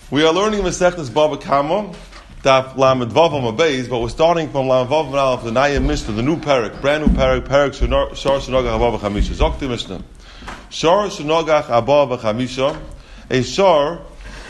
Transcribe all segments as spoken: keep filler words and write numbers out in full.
We are learning Masechtas Bava Kama, Daf Lamed Vav Amud Beis, but we're starting from Lamed Vav Amud Aleph, the Naya Mishnah, the new parak, brand new parak, parak Shar Shenogach Abba V'Chamisha. Zokti Mishnah. Shar Shenogach Abba V'Chamisha, a shar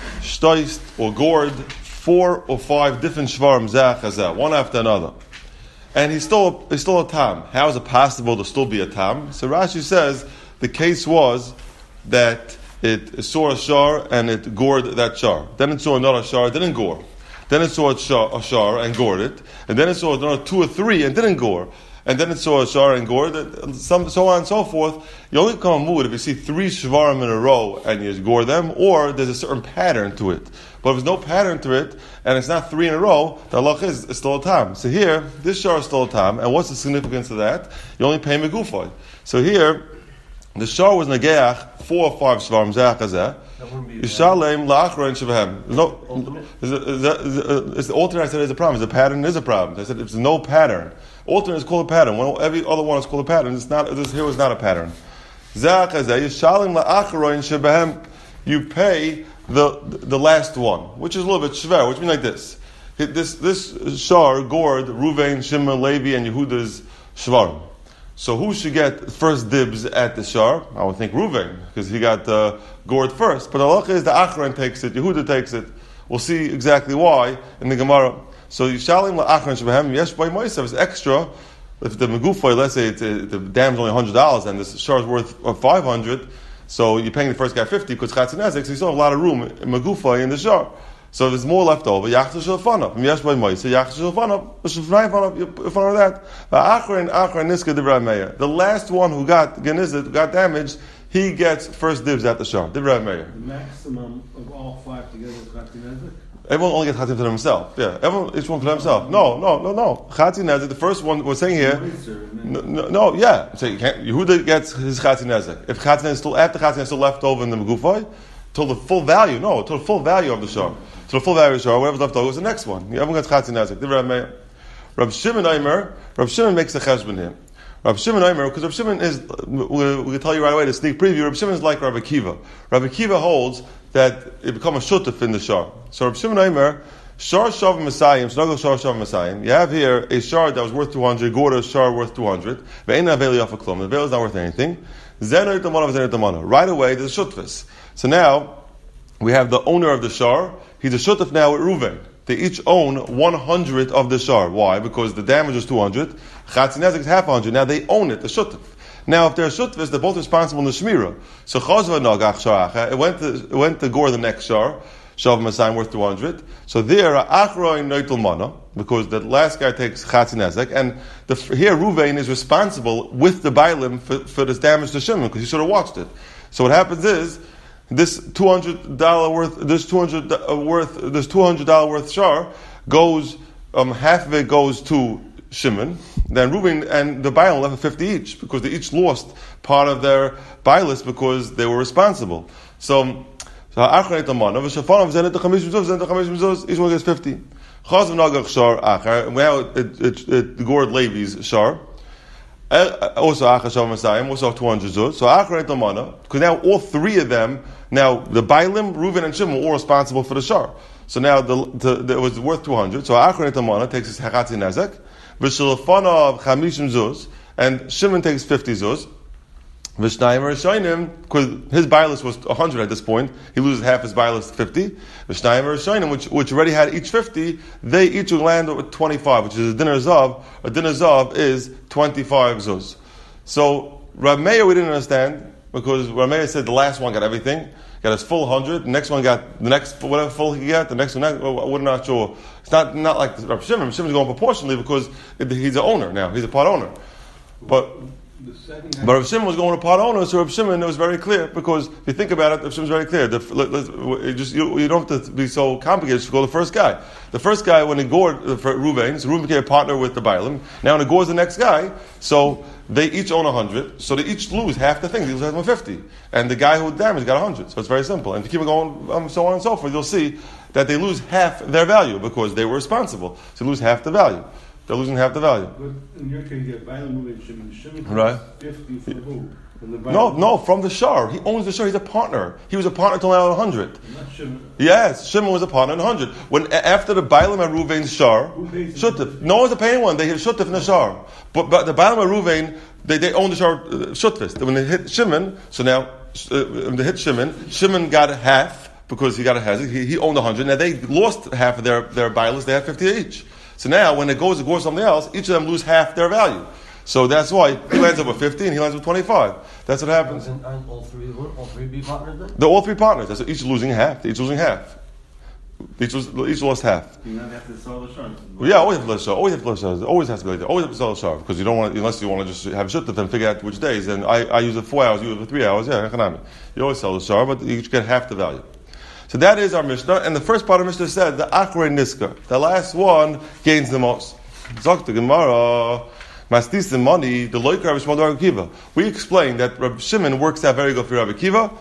stoist or gored four or five different shvarim zeh chazeh, one after another, and he's still he's still a tam. How is it possible to still be a tam? So Rashi says the case was that it saw a shar and it gored that shar. Then it saw another shar, it didn't gore. Then it saw a shar, a shar and gored it. And then it saw another two or three and didn't gore. And then it saw a shar and gored it, and some, so on and so forth. You only come mood if you see three shvarim in a row and you gore them, or there's a certain pattern to it. But if there's no pattern to it, and it's not three in a row, the halach is it's still a tam. So here, this shar is still a tam, and what's the significance of that? You only pay megufay. So here, the shar was nageach four or five shvarim zeh chazeh. Yishalem la'achron shebehem. No, is it, is it, is it, is the alternate I said is a problem. Is the pattern is a problem. I said if there's no pattern. Alternate is called a pattern. When every other one is called a pattern. It's not. This here was not a pattern. Zeh chazeh. Yishalem la'achron shebehem. You pay the the last one, which is a little bit shver, which means like this. This this shar gored Ruvain, Shimon, Levi, and Yehuda's shvarim. So who should get first dibs at the shar? I would think Ruvain, because he got uh, gored first. But the halacha is the Achron takes it, Yehuda takes it. We'll see exactly why in the Gemara. So Yishalim la'achron shebehem yesh by Moisav is extra. If the megufay, let's say it's, uh, the dam's only one hundred dollars and this shar is worth uh, five hundred dollars, so you're paying the first guy fifty because chatzin nezek, so you still have a lot of room in megufay in the shar. So if there's more left over, yachzor shel fanav. Yesh by Moisav, yachzor shel fanav. Shel fanav, in front of that. Achron, achron niska divrei meya. The last one who got genizit, got damaged, he gets first dibs at the shar. Divrei meya. The maximum of all five together is chatzin nezek? Everyone only gets chatzin for himself. Yeah, everyone, each one for himself. No, no, no, no. Chatzin nezek. The first one we're saying here. No, no, no yeah. So you can't. Yehuda gets his chatzin nezek. If chatzin is still after chatzin is still left over in the megufay, till the full value. No, till the full value of the shar. So the full value of the shar, whatever's left over is the next one. Everyone gets chatzin nezek. Divrei meya. Rav Shimon Aimer. Rav Shimon makes a cheshbon here. Rav Shimon Aimer, because Rav Shimon is, we, we can tell you right away, the sneak preview, Rav Shimon is like Rav Akiva. Rav Akiva holds that it become a shutuf in the shar. So Rav Shimon Aimer, shar shav Messiah, snuggle shar shav Messiah. You have here a shar that was worth two hundred, gorda a shar worth two hundred. Ve'ena aveli afa klum. The veil is not worth anything. Zener tamana v'zener tamana. Right away, there's a shutfus. So now, we have the owner of the shar. He's a shutuf now with Ruvain. They each own one hundred of the shar. Why? Because the damage is two hundred. Chatzin nezek is half one hundred. Now they own it, the shutuf. Now if they're shutfis, they're both responsible in the shmira. So chazva nagach sharacha. It went to it went to gore the next shar. Shav Masayim worth two hundred. So there, achroin noitul mana, because the last guy takes chatzin nezek, and the, here Ruvain is responsible with the bailim for, for this damage to Shimon because he should have watched it. So what happens is, this two hundred dollars worth, this two hundred worth, this two hundred dollars worth shar goes, um, half of it goes to Shimon, then Reuben and the Bailam left fifty each, because they each lost part of their Bailis because they were responsible. So, so Achron Etamana, V'Shafanav Zenet Chamish Mizuz, Zenet Chamish Mizuz, each one gets fifty. Chazav Nagach Shar Achar, now it, it, it gored Levi's shar. Also Achashav Masayim, also two hundred zuz. So Achron Etamana, because now all three of them, now the Bailim, Reuven, and Shimon were all responsible for the shar. So now the, the, the, it was worth two hundred. So Achron Etamana takes his Hachatzin Nezek, V'Shilafanav Chamishim zuz, and Shimon takes fifty zuz. V'Shnayim Rishayim, because his Bailis was one hundred at this point, he loses half his Bailis to fifty. V'Shnayim Rishayim, which which already had each fifty, they each will land with twenty-five, which is a dinner zav. A dinner zav is twenty-five zuz. So Rav Meir we didn't understand, because Rav Meir said the last one got everything, got his full hundred. The next one got the next whatever full he got. The next one, well, we're not sure. It's not not like Rav Shimon. Rav Shimon's going proportionally because he's an owner now. He's a part owner, but. But Rav Shimon was going to part owner, so Rav Shimon, it was very clear, because if you think about it, Rav Shimon's very clear. The, let, let, just, you, you don't have to be so complicated to go the first guy. The first guy, when he gored uh, for Ruvain, so Ruvain became a partner with the Bailim. Now when he gores the next guy, so they each own one hundred, so they each lose half the thing. They lose one hundred fifty. And the guy who damaged got one hundred. So it's very simple. And if you keep it going, um, so on and so forth, you'll see that they lose half their value, because they were responsible. So they lose half the value. They're losing half the value. But in your case, you have Bailam Ruvain, Shimon. Shimon right. fifty for who? No, no, from the shar. He owns the shar. He's a partner. He was a partner until now one hundred. Yes, Shimon was a partner in one hundred. When after the Bailam and Ruvain's shar, Shutif. No one's paying one. They hit Shutif in the shar. But but the Bailam and Ruvain, they they own the shar uh, Shutif. When they hit Shimon, so now uh, when they hit Shimon, Shimon got half because he got a hazard. He, he owned one hundred. Now they lost half of their their Bailas. They had fifty each. So now when it goes to go something else, each of them lose half their value. So that's why he lands up with fifteen, he lands with twenty-five. That's what happens. And, and all three, all three be partners then? They're all three partners. That's each losing half. Each losing half. Each, was, each lost half. You don't have to sell the shar. Well, yeah, always have to let shar. Always have to let shar. Always has to be like that. Always have to sell the shar because you don't want, unless you want to just have a shuttif and figure out which days. And I, I use it four hours, you use it for three hours. Yeah, economic. You always sell the shar, but you get half the value. So that is our Mishnah. And the first part of Mishnah said the Achrei Niska. The last one gains the most. Zok the Gemara. Mastis and money, the loikar Rabbi Shmuel Rabbi Akiva. We explained that Rabbi Shimon works out very good for Rabbi Akiva,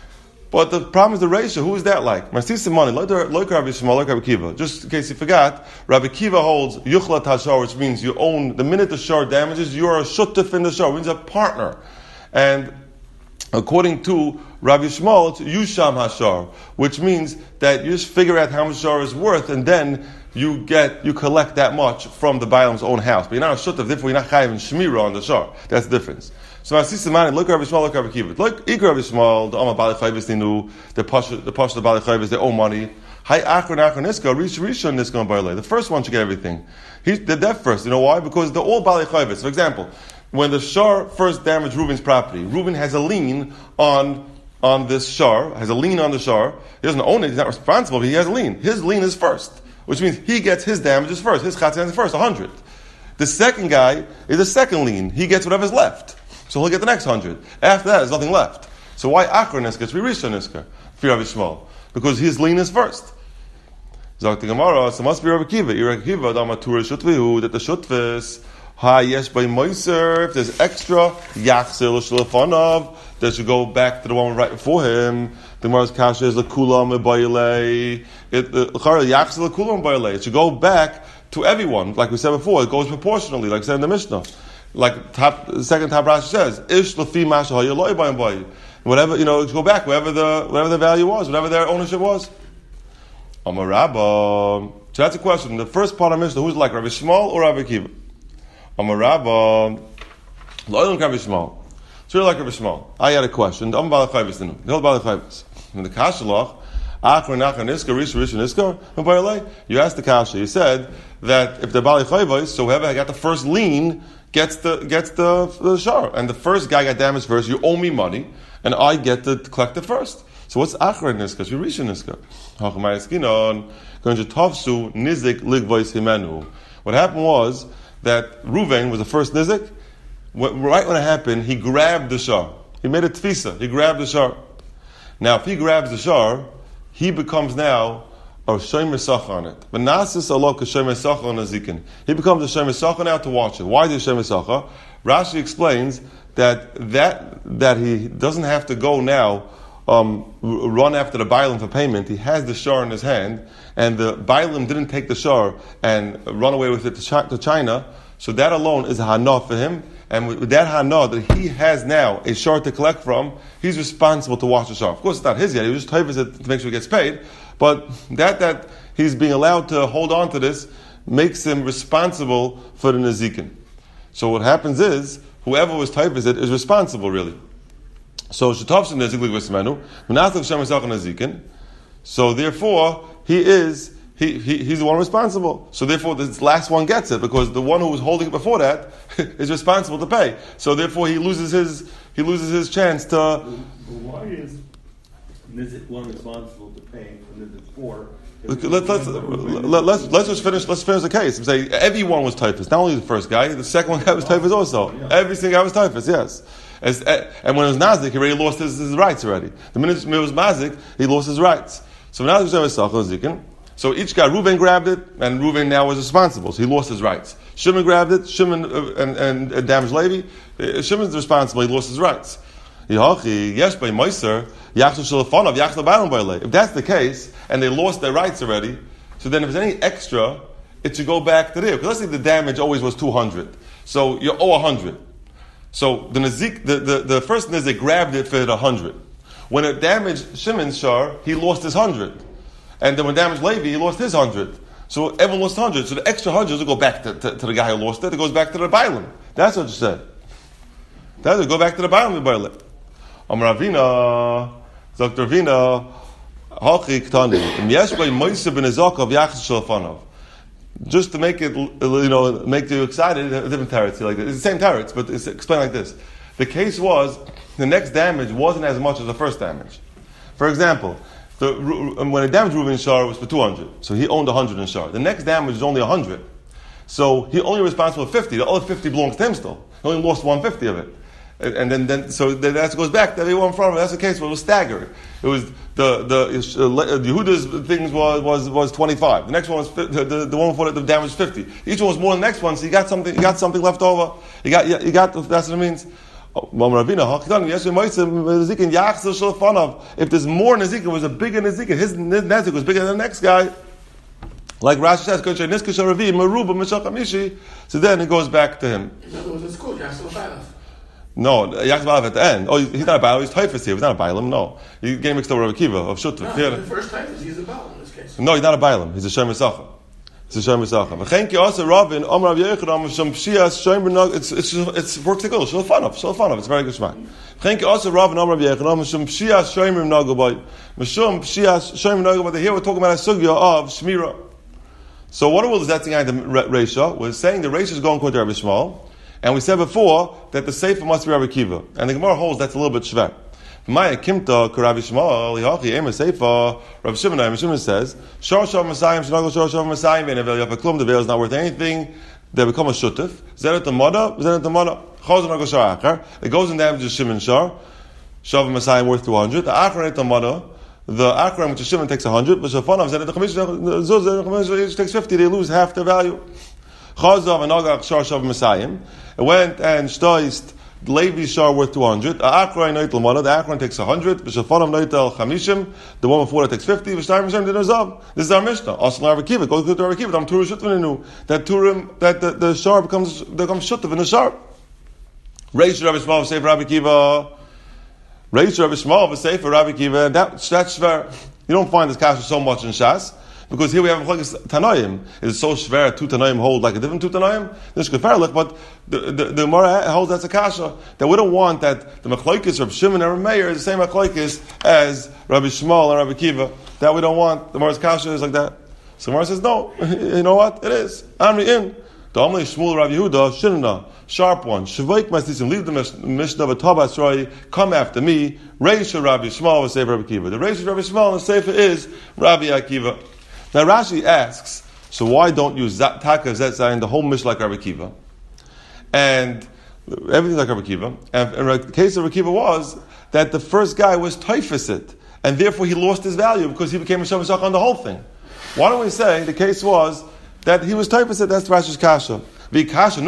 but the problem is the ratio. Who is that like? Mastis and money, loikar Rabbi Shmuel Rabbi Akiva. Just in case you forgot, Rabbi Akiva holds yuchlat hashar, which means you own the minute the shar damages, you are a shutif in the shar, means a partner. And according to Rabbi Shmuel, it's yusham hashar, which means that you just figure out how much shar is worth, and then you get, you collect that much from the Bailam's own house. But you're not a shutav, therefore you're not chayiv and shmira on the shar. That's the difference. So I see some money, look at Rabbi Shmuel, look at Rabbi Akiva. Look, Ikar Rabbi Shmuel, the Amma Bali Chayvis, they knew, the Pasha, the Pasha, the Bali Chayvis, they owe money. Hi, Akron, Akron, Niska, Rish, Rishon, Niska, and Barley. The first one should get everything. He did that first. You know why? Because they're all Bali Chayvis. For example, when the shar first damaged Reuben's property, Reuben has a lien on, on this shar, has a lien on the shar. He doesn't own it, he's not responsible, but he has a lien. His lien is first. Which means he gets his damages first. His chatzin is first, a hundred. The second guy is a second lien. He gets whatever's left. So he'll get the next hundred. After that, there's nothing left. So why Akron Niska? It's Rishon Niska for Rabbi Shmuel. Because his lien is first. Zok the Gemara, so must be Rabbi Akiva. Rabbi Akiva, Damatur Shutvihu, that the Shutvis, Ha Yesh by Moiser, if there's extra, Yachsil Shlefanov, that should go back to the one right before him. The Gemara's kasha is Lakulam Bayale. It Yachsil Lakulam Bayale. It should go back to everyone, like we said before. It goes proportionally, like said in the Mishnah. Like top, the second top Rashi says, Ish Lafi Masha Hayaloi Bayim Bayi. Whatever, you know, it should go back wherever the whatever the value was, whatever their ownership was. Amar Rabba. So that's a question. The first part of Mishnah, who's like Rabbi Shmuel or Rabbi Akiva? Amar Rabba. Lo'elam Rabbi Shmuel. It's really like Rabbi Shmuel. I had a question. I'm Bala Chayvis the new. The whole Bala Chayvis. In the Kashalach, Achron Achron Niska, Rish Rish Niska, and Bayalei. You asked the Kasha. You said that if they're Bala Chayvis, so whoever got the first lien gets the gets the, the shar, and the first guy got damaged first. You owe me money, and I get to collect it first. So what's Achron Niska? Should Rish Niska? Hachmayaskinon going to Tafsu Nizik Ligvois Himenu. What happened was that Ruvain was the first Nizik. Right when it happened, he grabbed the shar. He made a tfisa. He grabbed the shar. Now, if he grabs the shar, he becomes now a shomer sacha on it. But nasis alok a shomer sacha on a zikin. He becomes a shomer sacha now to watch it. Why is he shomer sacha? Rashi explains that that that he doesn't have to go now um, run after the bailim for payment. He has the shar in his hand, and the bailim didn't take the shar and run away with it to China. So that alone is a hana for him. And with that hana that he has now a shar to collect from, he's responsible to watch the shar. Of course, it's not his yet. He was just typing it to make sure he gets paid. But that that he's being allowed to hold on to this makes him responsible for the nezikin. So what happens is whoever was typing it is responsible, really. So shetavshin nezik ligvesmenu v'naslik shem esach nezikin. So therefore, he is. He, he, he's the one responsible. So therefore, this last one gets it, because the one who was holding it before that is responsible to pay. So therefore, he loses his he loses his chance to. Well, why is Nizik one responsible to pay for Nizik four? Let's let's, let, let's let's just finish let's finish the case and say everyone was typhus. Not only the first guy, the second one guy was typhus also. Every single guy was typhus. Yes. As, and when it was Nazik, he already lost his, his rights already. The minute it was Mazik, he lost his rights. So now there's Zikin. So each guy, Reuven grabbed it, and Reuven now was responsible, so he lost his rights. Shimon grabbed it, Shimon uh, and, and, and damaged Levi. Uh, Shimon's responsible, he lost his rights. If that's the case, and they lost their rights already, so then if there's any extra, it should go back to there. Because let's say the damage always was two hundred. So you owe one hundred. So the Nizik, the, the, the first Nizik grabbed it for it a hundred. When it damaged Shimon's shar, he lost his hundred. And then when it damaged Levi, he lost his hundred. So everyone lost hundred. So the extra hundreds will go back to, to, to the guy who lost it. It goes back to the Bailam. That's what you said. That's it. Go back to the Bailam. Amar Ravina, Doctor Ravina, Hachi Ktani. Yeshbay Moise ben Ezakav Yachas Shalfanov. Just to make it, you know, make you excited, a different teretz like this. It's the same teretz, but it's explained like this. The case was the next damage wasn't as much as the first damage. For example, the, when it damaged Reuven's shar, it was for two hundred. So he owned one hundred in shar. The next damage is only one hundred. So he only responsible for fifty. The other fifty belongs to him still. He only lost one hundred fifty of it. And then, then so then that goes back that they were in front of it. That's the case where it was staggering. It was the the uh, Yehuda's things was was was twenty-five. The next one was the, the, the one before it, the damage was fifty. Each one was more than the next one, so you got something. You got something left over. You got you got. That's what it means. If there's more Nezik, it was a bigger Nezik. His Nezik was bigger than the next guy. Like Rashi says, so then it goes back to him. In other words, it's good. Yachzor No, Yachzor Balav at the end. Oh, he's not a Balav, he's Taifas here. He's not a Bailam, no. You're getting mixed up with Rabbi Kiva of Shutuf. No, yeah. the first Taifas, he's a Balav in this case. No, he's not a Bailam. He's a Shem Yisachar. He's a Shem Yisachar. V'chenki also Ravin, Om Rav Yechidam, Shem Pshias, Shem B'nog, it's, it's, it's, works together. Shul Fanov, Shul Fanov, it's very good shmak. V'chenki also Ravin, Om Rav Yechidam, Shem Pshias, Shem B'nog, Mishum Pshias, Shem B'nog, here we're talking about a sugya of Shmira. So what was that thing? The Reisha was saying the Reisha is going according to Rabbi Shmuel, and we said before that the Sefer must be Rabbi Kiva, and the Gemara holds that's a little bit shver. Maya Kimta Rabbi Shmuel Lihachi Ema Sefer Rabbi Shimon. Rabbi Shimon says Shor Shav Masayim Shnagol Shor Shav Masayim Ve'Nevel Yafaklum. The veil is not worth anything. They become a shutuf. Zeret the Mada, Zeret the Mada. Chazon Nagol Shor Achar. It goes in damage to Shimon Shor. Shav Masayim worth two hundred. The Achar the Mada. The Akram, which is Shimon, takes one hundred, but Shafanav, the Chamish takes fifty, they lose half their value. Chazav and Agach Shar Shav Messiah. It went and stoiced Levi's Shar worth two hundred. The Akram Noitel Mana, the Akram takes one hundred, but Shafanav Noitel Chamishim, the one before that takes fifty, Vishtaim Hashem did Zav. This is our Mishnah. Also, Rabbi Kiva, go to Rabbi Kiva, I'm Turim Shutvaninu. That Turim, that the, the Shar becomes, becomes Shutav in the Shar. Reish Rabbi Shmuel, say for Rabbi Kiva. Reish Rabbi Shmuel v'Sefer Rabbi Kiva. That that's shver. You don't find this kasha so much in Shas because here we have a machlokes Tanoim. Is it so shver? Two Tanoim hold like a different two Tanoim. This is gefarlich, but the the, the Gemara holds that's a kasha that we don't want that the machlokes Rabbi Shimon and Rabbi Meir is the same machlokes as Rabbi Shmuel and Rabbi Kiva. That we don't want. The Gemara's kasha is like that. So the Gemara says no. You know what? It is. Amri in. The only Shmuel Rabbi Yehuda Shinna. Sharp one. Shavoik Masisim, leave the Mishnah of a Tabas Roy, come after me. Reish Rabbi Shmuel was Sefer Rabbi Kiva. The Reish Rabbi Shmuel and the Sefer is Rabbi Akiva. Now Rashi asks, so why don't you Taka Zet Zayin, the whole Mishnah like Rabbi Kiva? And everything like Rabbi Kiva. And, and the case of Rabbi Kiva was that the first guy was Taifasit, and therefore he lost his value because he became a Shavasach on the whole thing. Why don't we say the case was that he was Taifasit, that's Rashi's Kasha. The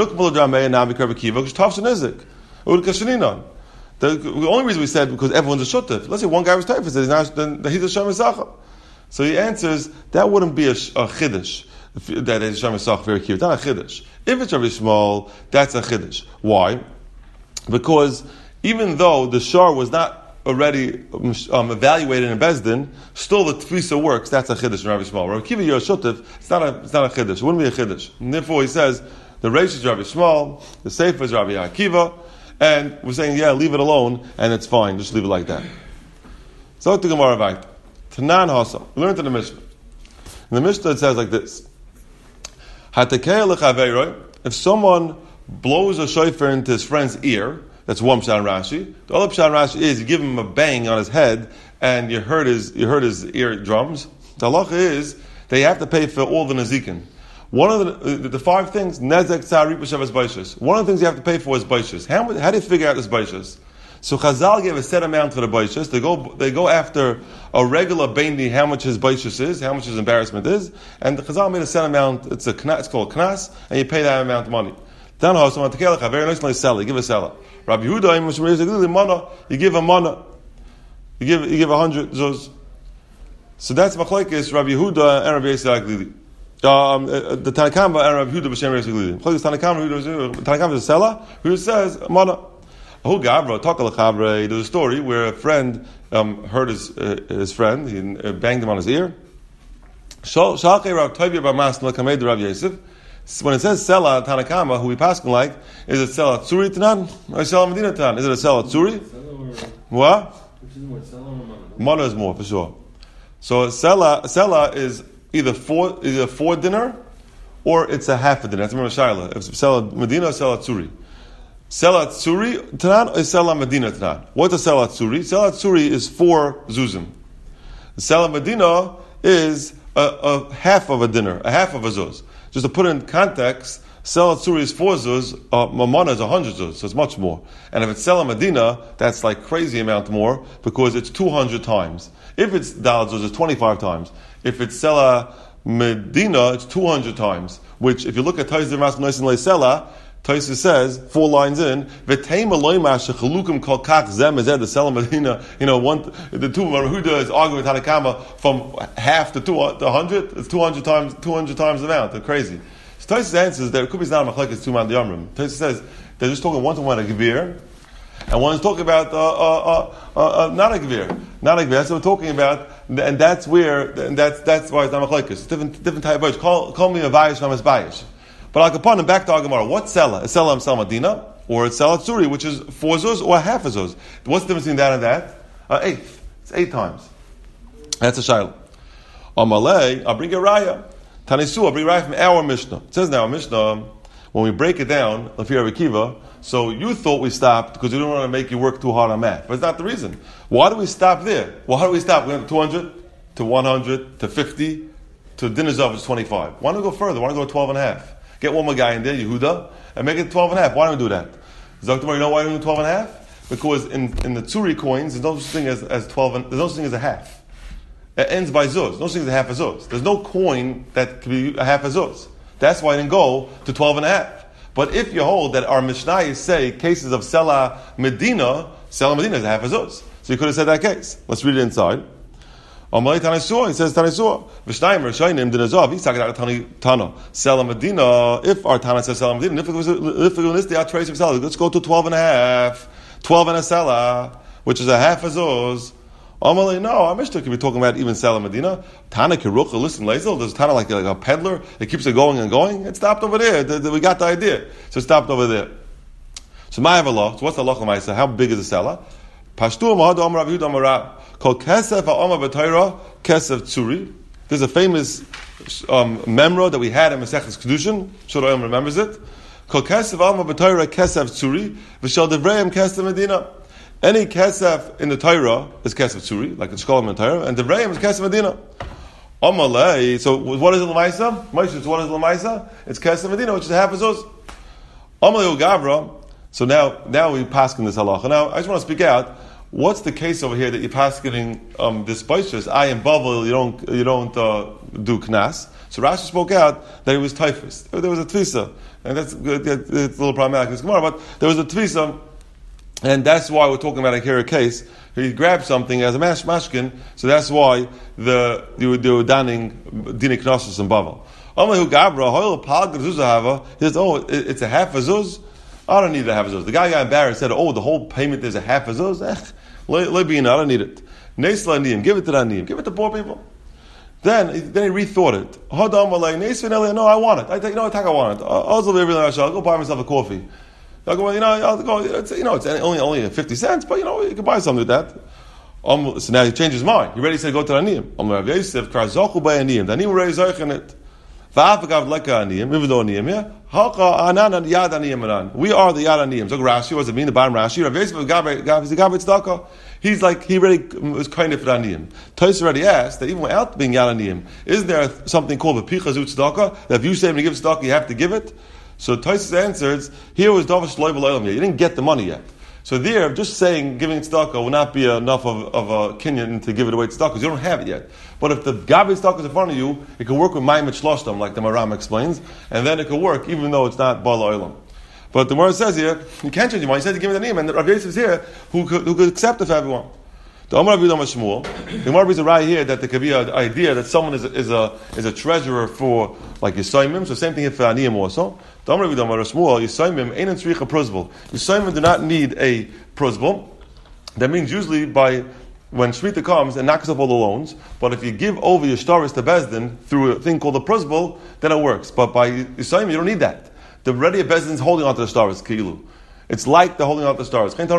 only reason we said because everyone's a shuttif. Let's say one guy was typhus, he's not, then he's a shamasacha. So he answers that wouldn't be a, a chiddush that is shamasacha very cute. It's not a chiddush. If it's Rabbi Shmuel, that's a chiddush. Why? Because even though the shar was not already um, evaluated in Bezdin, still the tfisa works. That's a chiddush in Rabbi Shmuel. Rabbi Kiva, you're a shuttif. It's not a it's not a chiddush. It wouldn't be a chiddush. And therefore, he says. The Reish is Rabbi Shmuel, the Sefer is Rabbi Akiva, and we're saying, yeah, leave it alone, and it's fine, just leave it like that. So to Gemara Vayt, Tanan Hasa, we learned in the Mishnah. In the Mishnah it says like this: if someone blows a shofar into his friend's ear, that's one pshat in Rashi. The other pshat in Rashi is you give him a bang on his head, and you heard his you heard his eardrums. The halacha is they have to pay for all the nazikin. One of the, the, the five things, nezek tzari b'shavas baishas. One of the things you have to pay for is baishas. How, how do you figure out this baishas? So Chazal gave a set amount for the baishas. They go they go after a regular beindi, how much his baishas is, how much his embarrassment is, and the Chazal made a set amount. It's a it's called a knas, and you pay that amount of money. Then very nicely sell. You give a seller. Rabbi Yehuda, you give a mana. You give you give a hundred zuz. So that's machlokes Rabbi Yehuda and Rabbi Yisrael Glili. Um, uh, the Tanakama and Rabbi Yehuda b'shem Reis Glili. Tanakama is a seller who says mana. Who Gavra Takal Chavre? There's a story where a friend um, heard his uh, his friend, he uh, banged him on his ear. Shalkei Rav Tovia Bar Masna Kamed Rav Yosef. When it says Sela Tanakama, who we pass like, is it Sela Tzuri Tanan or Sela Medina Tanan? Is it a Sela Tzuri? What? Which is more Sela or Mana? Mana is more for sure. So Sela Sela is either for either for dinner or it's a half a dinner. That's remember Shaila. If it's Sela Medina or Sela Tzuri. Sela Tzuri Tanan or Sela Medina Tanan? What's a Sela Tzuri? Sela Tzuri is four zuzim. Sela Medina is a, a half of a dinner, a half of a zuz. Just to put it in context, Sela Tzuri is four zuz, uh, Mamana is a hundred zuz, so it's much more. And if it's Sela Medina, that's like crazy amount more, because it's two hundred times. If it's Dal zuz, it's twenty-five times. If it's Sela Medina, it's two hundred times. Which, if you look at Taizir Mas Noisin Le Sela, Taisa says, four lines in, V'teima loimash shechalukim kol kach zem ezed the Sela Medina. You know, one, the two Rav Huda is arguing with Tanakama from half to two to hundred. It's two hundred times, two hundred times the amount. They're crazy. So Taisa answers that it could be not a machlekes two man the Yamrim. Taisa says they're just talking one to one a gevir, and one is talking about uh, uh, uh, uh, not a gevir, not a gevir. That's what we're talking about, and that's where, and that's that's why it's not machlekes. It's different, different type of words. Call call me a bayish from his bayish. But I'll upon him back to our Gemara. What's Sela? Is Sela Sela Medina? Or it's Sela Tzuri, which is four zuz or half a zuz? What's the difference between that and that? Uh, eighth. It's eight times. That's a shayla. On Malay, I'll bring a raya. Tanisu, I'll bring a raya from our Mishnah. It says now, Mishnah, when we break it down, Lafir Akiva, so you thought we stopped because we didn't want to make you work too hard on math. But it's not the reason. Why do we stop there? Well, how do we stop? We went to two hundred, to one hundred, to fifty, to dinner's of is twenty-five. Why don't we go further? Why don't we go to twelve and a half? Get one more guy in there, Yehuda, and make it twelve and a half. Why don't we do that? Zaktamar, you know why we do twelve and a half? Because in, in the Tzuri coins, there's no such thing as, as twelve, and, there's no such thing as a half. It ends by zuz. There's no such thing as a half a zuz. There's no coin that can be a half a zuz. That's why I didn't go to twelve and a half. But if you hold that our Mishnayos say cases of Sela Medina, Sela Medina is a half a zuz. So you could have said that case. Let's read it inside. Amalei Tanisua, he says Tanisua. V'shnayim Rishayim Dinazov. He's talking about Tani Tana. Sela Medina. If our Tana says Sela Medina, if it was if it was the trace of Sela, let's go to twelve and a half, twelve and a Sela, which is a half a zuz. Amalei, no, our Mishnah could be talking about even Sela Medina. Tana Kirucha, listen, Lazel. There's Tana like, like a peddler. It keeps it going and going. It stopped over there. The, the, we got the idea, so it stopped over there. So my have a law. So what's the law of How big is the Sela? Pashtu Mahadu Amar Rav Yehuda Amar Rav. Called Kesef Ha'Omar B'Torah, Kesef Tzuri. There's a famous um, memra that we had in Masechus Kedushin. Shlomo remembers it. Called Kesef Ha'Omar B'Torah, Kesef Tzuri. V'Shel Devreim Kesef Medina. Any Kesef in the Torah is Kesef Tzuri, like it's called in the Torah, and Devreim is Kesef Medina. Amalei. So what is it Lamaisa? Moshe, what is Lamaisa? It's Kesef Medina, which is half a zuz. Amalei Ugavra. So now, now we pass in this halacha. Now I just want to speak out. What's the case over here that you're passing um, this boisterous? I am Bavel, you don't you don't uh, do knas. So Rashi spoke out that it was typhus. There was a tvisa, and that's good. It's a little problematic in this Gemara, but there was a tvisa, and that's why we're talking about here a case. He grabbed something as a mash mashkin, so that's why the they were, they were danning dinik knasus and Bavel. Amahu Gabra Hoil Pal Zuzahava. He says, "Oh, it's a half a zuz. I don't need a half a zuz." The guy got embarrassed. Said, "Oh, the whole payment is a half a zuz." Eh. I don't need it. Give it to the aniyim. Give it to poor people. Then, then he rethought it. No, I want it. I think, you know, I think I want it. I'll go buy myself a coffee. I'll go, you know, I'll go. It's, you know, it's only only fifty cents, but you know, you can buy something with that. Um, so now he changed his mind. He ready to say go to the aniyim. Um, Rav Yosef Karzochu by aniyim. The aniyim were ready to in it. Va'afagav leka aniyim. Even though aniyim, yeah. Halka anan yad aniyim anan. We are the yad aniyim. So Rashi, what does it mean? The bottom Rashi. Rav Yosef gav is the gav tzedakah. He's like, he really was kind of for aniyim. Tos already asked that even without being yad aniyim, isn't there something called a pichazut tzedakah? That if you say when you give tzedakah, you have to give it? So Tos answers, here was Davash Loy B'Loylam. You didn't get the money yet. So there, just saying giving tzedakah will not be enough of, of a kinyan to give it away tzedakah, because you don't have it yet. But if the gabi tzedakah is in front of you, it can work with Ma'imit Shloshtam, like the Maram explains, and then it can work even though it's not Ba'al Olam. But the Gemara says here, you can't change your mind. He said to give me the name, and Rav Yosef is here who could, who could accept it for everyone. The Omar Rabbi Dama Shmuel, the Gemara brings right here that there could be an idea that someone is a, is a is a treasurer for like Yisayimim. So same thing here for Aniyim also. The Omar Rabbi Dama Shmuel, Yisayimim ain't tzricha prozbul. Yisayimim do not need a prozbul. That means usually by when Shemitah comes and knocks off all the loans, but if you give over your shtaris to Bezdin through a thing called a prozbul, then it works. But by Yisayimim, you don't need that. The already a Bezdin is holding onto the shtaris, kilu. It's like the holding out the stars. Rabbi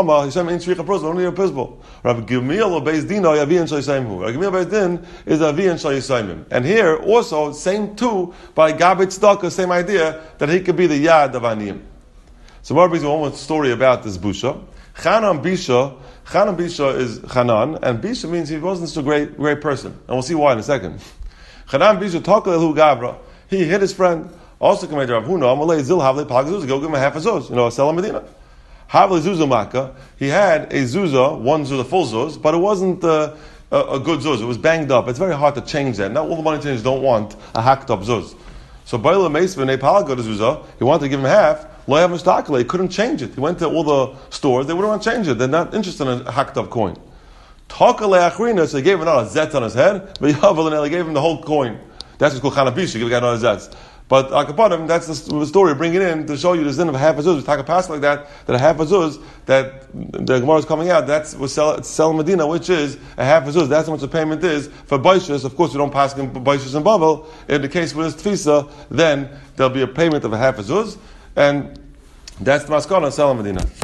Gimiel or Beis Din or Yavi and Shayisayimhu. Rabbi Gimiel Beis Din is Avi and Shayisayimim. And here also same too by Gabit Tzedakah, same idea that he could be the Yad of Aniyim. So what brings one more story about this Busha. Chanan Bisha, Chanan Bisha is Chanan, and Bisha means he wasn't such a great great person, and we'll see why in a second. Chanan Bisha Takalelu Gavra. He hit his friend. Also, come to Rav Huna, Amalei Zil Havle Pag Zuzah. Go give him a half a zuz, you know, a Selam Medina. Havle Zuzah Maka. He had a zuzah, one zuzah, full zuz, but it wasn't uh, a, a good zuz. It was banged up. It's very hard to change that. Not all the money changers don't want a hacked up zuz. So Baila Meisvin Nepal got a zuzah. He wanted to give him half. Lo Yav Mishtakale. He couldn't change it. He went to all the stores. They wouldn't want to change it. They're not interested in a hacked up coin. Takale Achrina. So he gave him not a zet on his head, but Yavel, he gave him the whole coin. That's what's called Chanabish. He gave the guy not a zets. But Akapadim, that's the story. Bring it in to show you the sin of a half a zuz. We talk a pass like that, that a half a zuz, that the Gemara is coming out, that's what sell, sell Medina, which is a half a zuz. That's how much the payment is for Baishas. Of course, we don't pass in Baishas and Babel. In the case with this Tfisa, then there'll be a payment of a half a zuz. And that's the Maskana, sell Medina.